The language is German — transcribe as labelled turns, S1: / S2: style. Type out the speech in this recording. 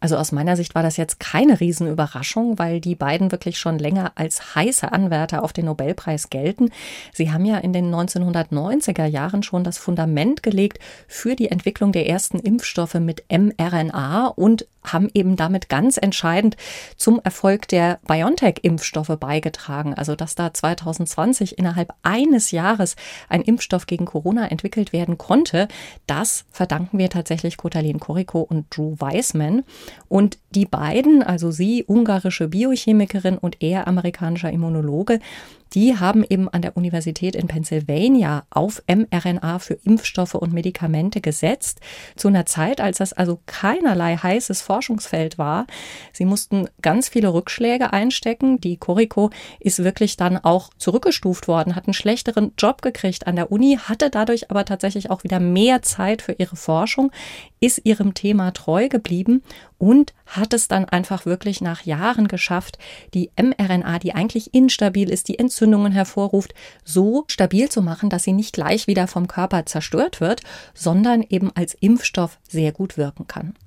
S1: Also aus meiner Sicht war das jetzt keine Riesenüberraschung, weil die beiden wirklich schon länger als heiße Anwärter auf den Nobelpreis gelten. Sie haben ja in den 1990er Jahren schon das Fundament gelegt für die Entwicklung der ersten Impfstoffe mit mRNA und haben eben damit ganz entscheidend zum Erfolg der BioNTech-Impfstoffe beigetragen. Also dass da 2020 innerhalb eines Jahres ein Impfstoff gegen Corona entwickelt werden konnte, das verdanken wir tatsächlich Kotalin Corico und Drew Weissman. Und die beiden, also sie, ungarische Biochemikerin und er, amerikanischer Immunologe, die haben eben an der Universität in Pennsylvania auf mRNA für Impfstoffe und Medikamente gesetzt, zu einer Zeit, als das also keinerlei heißes Forschungsfeld war. Sie mussten ganz viele Rückschläge einstecken. Die Corico ist wirklich dann auch zurückgestuft worden, hat einen schlechteren Job gekriegt an der Uni, hatte dadurch aber tatsächlich auch wieder mehr Zeit für ihre Forschung, ist ihrem Thema treu geblieben und hat es dann einfach wirklich nach Jahren geschafft, die mRNA, die eigentlich instabil ist, die Entzündungen hervorruft, so stabil zu machen, dass sie nicht gleich wieder vom Körper zerstört wird, sondern eben als Impfstoff sehr gut wirken kann.